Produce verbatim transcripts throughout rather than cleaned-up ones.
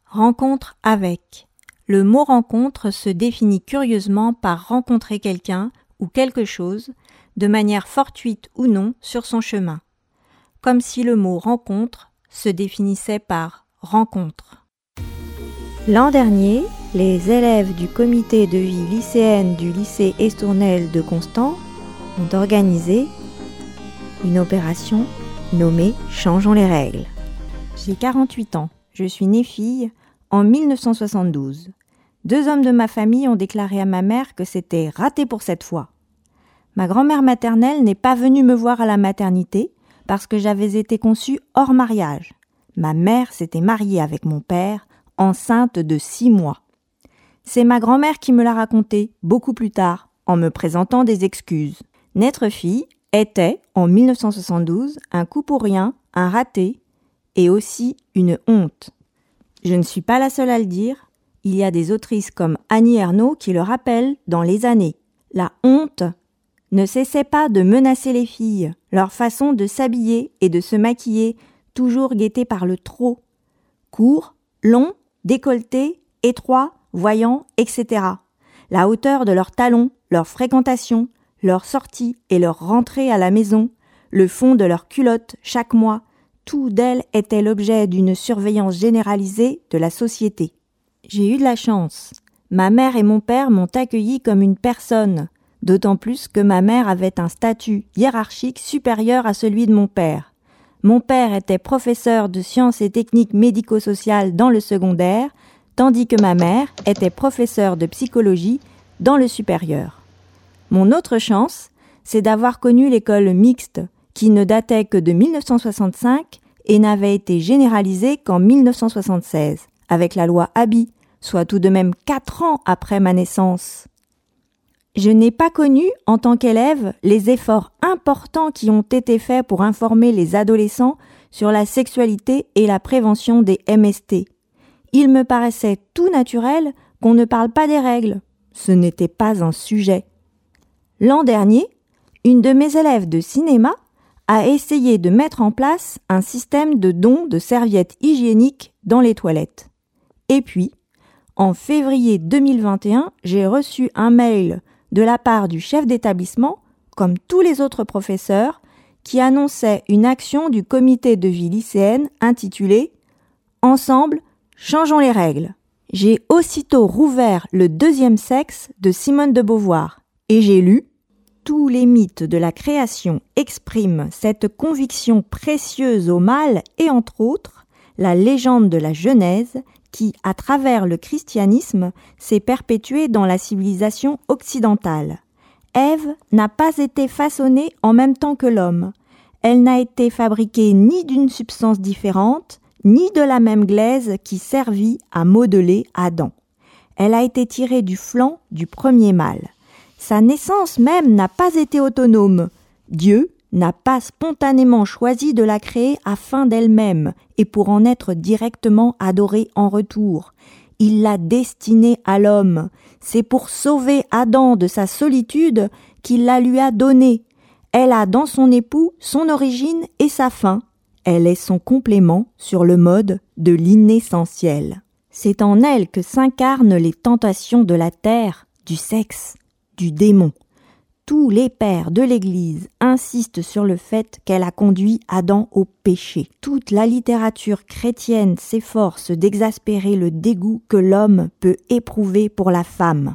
Rencontre avec. Le mot rencontre se définit curieusement par rencontrer quelqu'un ou quelque chose, de manière fortuite ou non, sur son chemin. Comme si le mot rencontre se définissait par rencontre. L'an dernier, les élèves du comité de vie lycéenne du lycée Estournel de Constant ont organisé une opération nommée « Changeons les règles ». J'ai quarante-huit ans, je suis née fille en mille neuf cent soixante-douze. Deux hommes de ma famille ont déclaré à ma mère que c'était raté pour cette fois. Ma grand-mère maternelle n'est pas venue me voir à la maternité parce que j'avais été conçue hors mariage. Ma mère s'était mariée avec mon père, enceinte de six mois. C'est ma grand-mère qui me l'a raconté beaucoup plus tard, en me présentant des excuses. Naître fille était, en mille neuf cent soixante-douze, un coup pour rien, un raté, et aussi une honte. Je ne suis pas la seule à le dire, il y a des autrices comme Annie Ernaux qui le rappellent dans les années. La honte ne cessait pas de menacer les filles, leur façon de s'habiller et de se maquiller, toujours guettée par le trop. Court, long, décolleté, étroit, voyant, et cetera. La hauteur de leurs talons, leur fréquentation, leur sortie et leur rentrée à la maison, le fond de leur culotte chaque mois, tout d'elles était l'objet d'une surveillance généralisée de la société. J'ai eu de la chance. Ma mère et mon père m'ont accueillie comme une personne, d'autant plus que ma mère avait un statut hiérarchique supérieur à celui de mon père. Mon père était professeur de sciences et techniques médico-sociales dans le secondaire, tandis que ma mère était professeure de psychologie dans le supérieur. Mon autre chance, c'est d'avoir connu l'école mixte, qui ne datait que de mille neuf cent soixante-cinq et n'avait été généralisée qu'en mille neuf cent soixante-seize, avec la loi Haby, soit tout de même quatre ans après ma naissance. Je n'ai pas connu, en tant qu'élève, les efforts importants qui ont été faits pour informer les adolescents sur la sexualité et la prévention des M S T. Il me paraissait tout naturel qu'on ne parle pas des règles. Ce n'était pas un sujet. L'an dernier, une de mes élèves de cinéma a essayé de mettre en place un système de don de serviettes hygiéniques dans les toilettes. Et puis, en février deux mille vingt et un, j'ai reçu un mail de la part du chef d'établissement, comme tous les autres professeurs, qui annonçait une action du comité de vie lycéenne intitulée « Ensemble, changeons les règles ». J'ai aussitôt rouvert Le deuxième sexe de Simone de Beauvoir et j'ai lu « Tous les mythes de la création expriment cette conviction précieuse au mal et entre autres, la légende de la Genèse qui, à travers le christianisme, s'est perpétuée dans la civilisation occidentale. Ève n'a pas été façonnée en même temps que l'homme. Elle n'a été fabriquée ni d'une substance différente, ni de la même glaise qui servit à modeler Adam. Elle a été tirée du flanc du premier mâle. Sa naissance même n'a pas été autonome. Dieu n'a pas spontanément choisi de la créer afin d'elle-même et pour en être directement adorée en retour. Il l'a destinée à l'homme. C'est pour sauver Adam de sa solitude qu'il la lui a donnée. Elle a dans son époux son origine et sa fin. Elle est son complément sur le mode de l'inessentiel. C'est en elle que s'incarnent les tentations de la terre, du sexe, du démon. Tous les pères de l'Église insistent sur le fait qu'elle a conduit Adam au péché. Toute la littérature chrétienne s'efforce d'exaspérer le dégoût que l'homme peut éprouver pour la femme.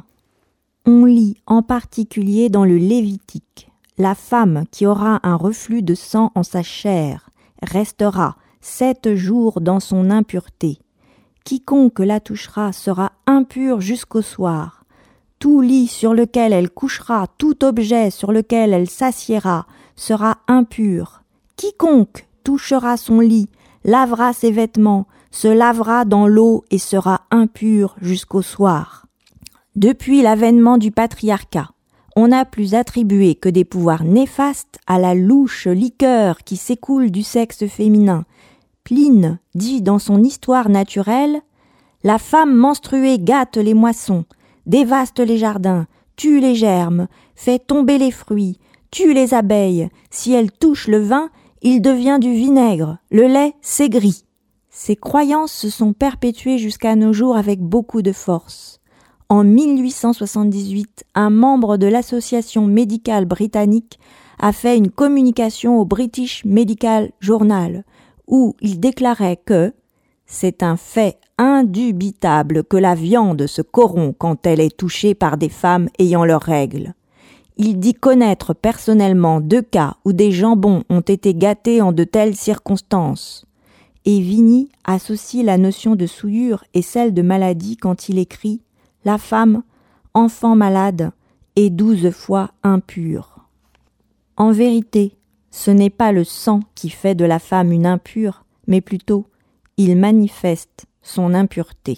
On lit en particulier dans le Lévitique, la femme qui aura un reflux de sang en sa chair restera sept jours dans son impureté. Quiconque la touchera sera impur jusqu'au soir. Tout lit sur lequel elle couchera, tout objet sur lequel elle s'assiera, sera impur. Quiconque touchera son lit, lavera ses vêtements, se lavera dans l'eau et sera impur jusqu'au soir. Depuis l'avènement du patriarcat, on n'a plus attribué que des pouvoirs néfastes à la louche liqueur qui s'écoule du sexe féminin. Pline dit dans son Histoire naturelle « La femme menstruée gâte les moissons, dévaste les jardins, tue les germes, fait tomber les fruits, tue les abeilles. Si elle touche le vin, il devient du vinaigre, le lait s'aigrit. » Ces croyances se sont perpétuées jusqu'à nos jours avec beaucoup de force. En mille huit cent soixante-dix-huit, un membre de l'Association médicale britannique a fait une communication au British Medical Journal où il déclarait que « c'est un fait indubitable que la viande se corrompt quand elle est touchée par des femmes ayant leurs règles. » Il dit connaître personnellement deux cas où des jambons ont été gâtés en de telles circonstances. Et Vigny associe la notion de souillure et celle de maladie quand il écrit « La femme, enfant malade, est douze fois impure. » En vérité, ce n'est pas le sang qui fait de la femme une impure, mais plutôt, il manifeste son impureté.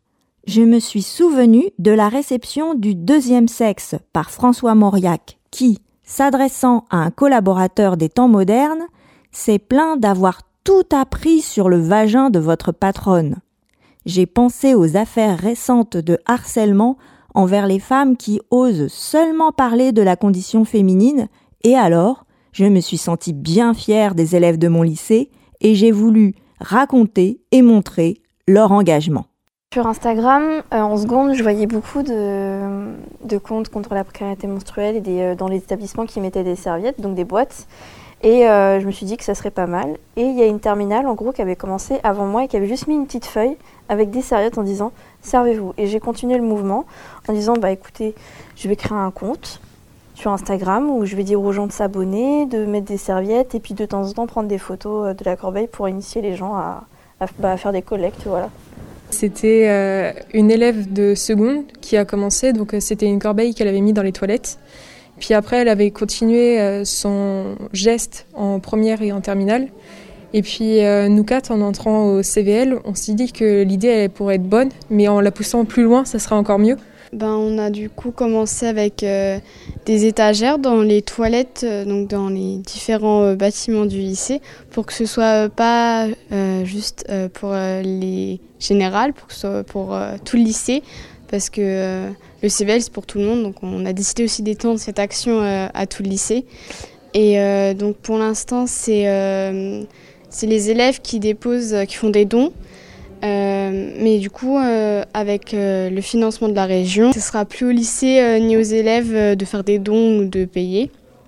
Je me suis souvenu de la réception du deuxième sexe par François Mauriac qui, s'adressant à un collaborateur des temps modernes, s'est plaint d'avoir tout appris sur le vagin de votre patronne. J'ai pensé aux affaires récentes de harcèlement envers les femmes qui osent seulement parler de la condition féminine et alors, je me suis sentie bien fière des élèves de mon lycée et j'ai voulu raconter et montrer leur engagement. Sur Instagram, euh, en seconde, je voyais beaucoup de, de comptes contre la précarité menstruelle et des, euh, dans les établissements qui mettaient des serviettes, donc des boîtes. Et euh, je me suis dit que ça serait pas mal. Et il y a une terminale, en gros, qui avait commencé avant moi et qui avait juste mis une petite feuille avec des serviettes en disant « servez-vous ». Et j'ai continué le mouvement en disant « bah écoutez, je vais créer un compte sur Instagram où je vais dire aux gens de s'abonner, de mettre des serviettes et puis de temps en temps prendre des photos de la corbeille pour initier les gens à, à, bah, à faire des collectes, voilà. » C'était euh, une élève de seconde qui a commencé, donc euh, c'était une corbeille qu'elle avait mise dans les toilettes. Puis après, elle avait continué euh, son geste en première et en terminale. Et puis euh, nous quatre, en entrant au C V L, on s'est dit que l'idée elle pourrait être bonne, mais en la poussant plus loin, ça serait encore mieux. Ben, on a du coup commencé avec euh, des étagères dans les toilettes, euh, donc dans les différents euh, bâtiments du lycée, pour que ce soit euh, pas euh, juste euh, pour euh, les générales, pour que ce soit pour euh, tout le lycée, parce que euh, le C V L c'est pour tout le monde, donc on a décidé aussi d'étendre cette action euh, à tout le lycée. Et euh, donc pour l'instant, c'est, euh, c'est les élèves qui déposent, qui font des dons. Euh, mais du coup, euh, avec euh, le financement de la région, ce ne sera plus au lycée euh, ni aux élèves euh, de faire des dons ou de payer.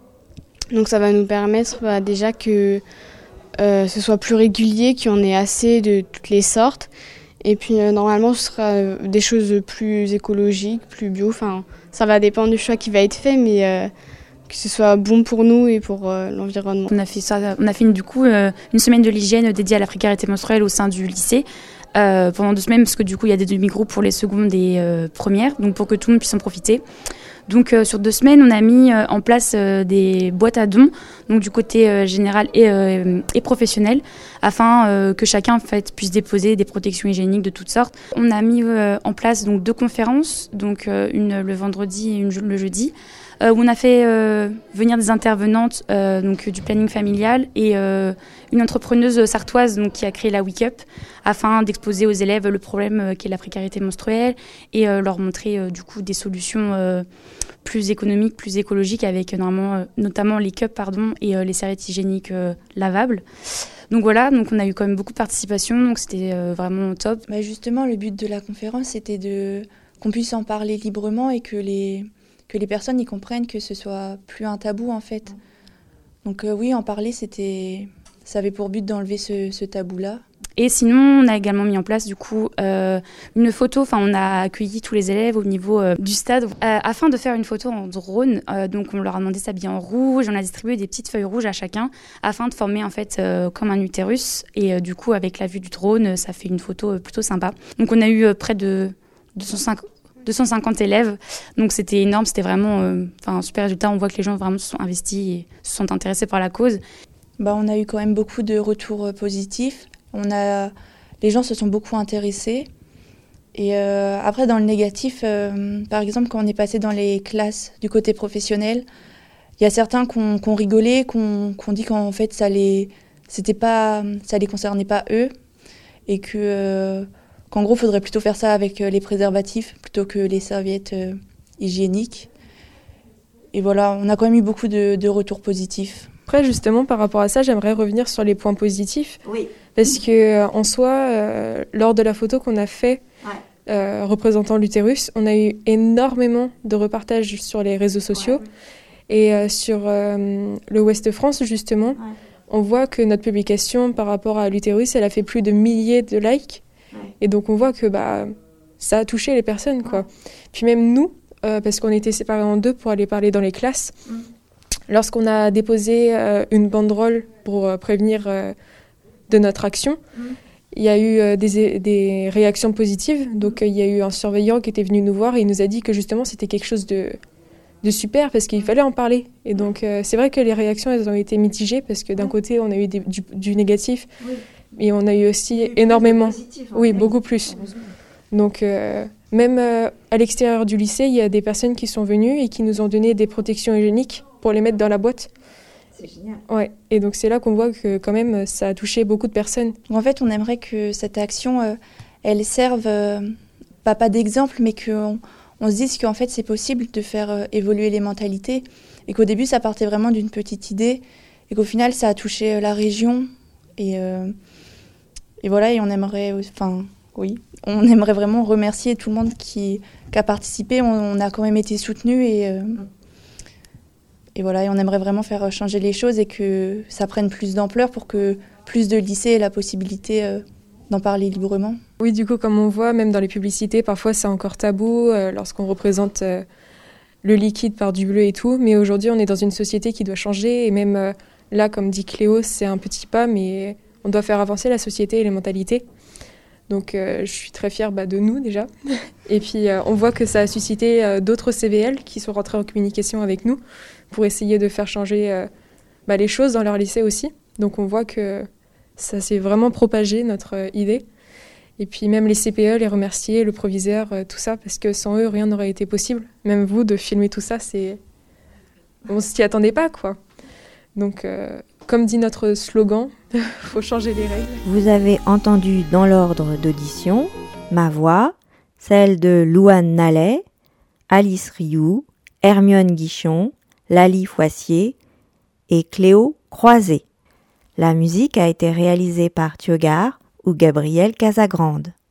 Donc ça va nous permettre bah, déjà que euh, ce soit plus régulier, qu'il y en ait assez de toutes les sortes. Et puis euh, normalement, ce sera euh, des choses plus écologiques, plus bio. Enfin, ça va dépendre du choix qui va être fait, mais euh, que ce soit bon pour nous et pour euh, l'environnement. On a fait ça, on a fait du coup euh, une semaine de l'hygiène dédiée à la précarité menstruelle au sein du lycée. Euh, pendant deux semaines, parce que du coup il y a des demi-groupes pour les secondes et euh, premières, donc pour que tout le monde puisse en profiter. Donc euh, sur deux semaines, on a mis euh, en place euh, des boîtes à dons, donc du côté euh, général et, euh, et professionnel, afin euh, que chacun en fait puisse déposer des protections hygiéniques de toutes sortes. On a mis euh, en place donc deux conférences, donc euh, une le vendredi et une le jeudi. Euh, où on a fait euh, venir des intervenantes euh, donc, du planning familial et euh, une entrepreneuse sartoise donc, qui a créé la Wake Up afin d'exposer aux élèves le problème euh, qu'est la précarité menstruelle et euh, leur montrer euh, du coup des solutions euh, plus économiques, plus écologiques avec euh, normalement, euh, notamment les cups pardon, et euh, les serviettes hygiéniques euh, lavables. Donc voilà, donc on a eu quand même beaucoup de participation, donc c'était euh, vraiment top. Bah justement, le but de la conférence, c'était de, qu'on puisse en parler librement et que les... que les personnes y comprennent que ce soit plus un tabou en fait. Donc euh, oui, en parler, c'était, ça avait pour but d'enlever ce, ce tabou-là. Et sinon, on a également mis en place du coup euh, une photo. Enfin, on a accueilli tous les élèves au niveau euh, du stade euh, afin de faire une photo en drone. Euh, donc, on leur a demandé de s'habiller en rouge. On a distribué des petites feuilles rouges à chacun afin de former en fait euh, comme un utérus. Et euh, du coup, avec la vue du drone, ça fait une photo euh, plutôt sympa. Donc, on a eu euh, près de deux cent cinquante deux cent cinquante élèves, donc c'était énorme, c'était vraiment euh, un super résultat. On voit que les gens vraiment se sont investis et se sont intéressés par la cause. Bah, on a eu quand même beaucoup de retours positifs. On a, les gens se sont beaucoup intéressés. Et euh, après, dans le négatif, euh, par exemple, quand on est passé dans les classes du côté professionnel, il y a certains qui ont, qui ont rigolé, qui ont, qui ont dit qu'en fait, ça les, c'était pas, ça les concernait pas eux, et que euh, qu'en gros, il faudrait plutôt faire ça avec les préservatifs plutôt que les serviettes euh, hygiéniques. Et voilà, on a quand même eu beaucoup de, de retours positifs. Après, justement, par rapport à ça, j'aimerais revenir sur les points positifs. Oui. Parce que euh, en soi, euh, lors de la photo qu'on a fait ouais. euh, représentant l'utérus, on a eu énormément de repartages sur les réseaux sociaux. Ouais. Et euh, sur euh, le Ouest France, justement, ouais. on voit que notre publication par rapport à l'utérus, elle a fait plus de milliers de likes. Ouais. Et donc on voit que bah, ça a touché les personnes, quoi. Ouais. Puis même nous, euh, parce qu'on était séparés en deux pour aller parler dans les classes, mm. lorsqu'on a déposé euh, une banderole pour euh, prévenir euh, de notre action, mm. il y a eu euh, des, des réactions positives. Donc euh, il y a eu un surveillant qui était venu nous voir et il nous a dit que justement c'était quelque chose de, de super parce qu'il fallait en parler. Et donc euh, c'est vrai que les réactions elles ont été mitigées parce que d'un côté on a eu des, du, du négatif, oui. et on a eu aussi eu énormément, positif, hein, oui, oui, beaucoup plus. Donc euh, même euh, à l'extérieur du lycée, il y a des personnes qui sont venues et qui nous ont donné des protections hygiéniques pour les mettre dans la boîte. C'est génial. Ouais. Et donc c'est là qu'on voit que quand même ça a touché beaucoup de personnes. En fait, on aimerait que cette action, euh, elle serve euh, pas, pas d'exemple, mais qu'on on se dise qu'en fait c'est possible de faire euh, évoluer les mentalités et qu'au début ça partait vraiment d'une petite idée et qu'au final ça a touché euh, la région et, euh, et voilà, et on aimerait, enfin oui, on aimerait vraiment remercier tout le monde qui, qui a participé. On, on a quand même été soutenus et euh, Et voilà, et on aimerait vraiment faire changer les choses et que ça prenne plus d'ampleur pour que plus de lycées aient la possibilité euh, d'en parler librement. Oui, du coup, comme on voit, même dans les publicités, parfois c'est encore tabou euh, lorsqu'on représente euh, le liquide par du bleu et tout. Mais aujourd'hui, on est dans une société qui doit changer. Et même euh, là, comme dit Cléo, c'est un petit pas, mais on doit faire avancer la société et les mentalités. Donc euh, je suis très fière bah, de nous déjà. Et puis euh, on voit que ça a suscité euh, d'autres C V L qui sont rentrés en communication avec nous pour essayer de faire changer euh, bah, les choses dans leur lycée aussi. Donc on voit que ça s'est vraiment propagé, notre euh, idée. Et puis même les C P E, les remercier, le proviseur, euh, tout ça, parce que sans eux, rien n'aurait été possible. Même vous, de filmer tout ça, c'est... on ne s'y attendait pas, quoi. Donc, euh, comme dit notre slogan, il faut changer les règles. Vous avez entendu dans l'ordre d'audition ma voix, celle de Louane Nallet, Alice Rioux, Hermione Guichon, Lali Foissier et Cléo Croiset. La musique a été réalisée par Thiogar ou Gabriel Casagrande.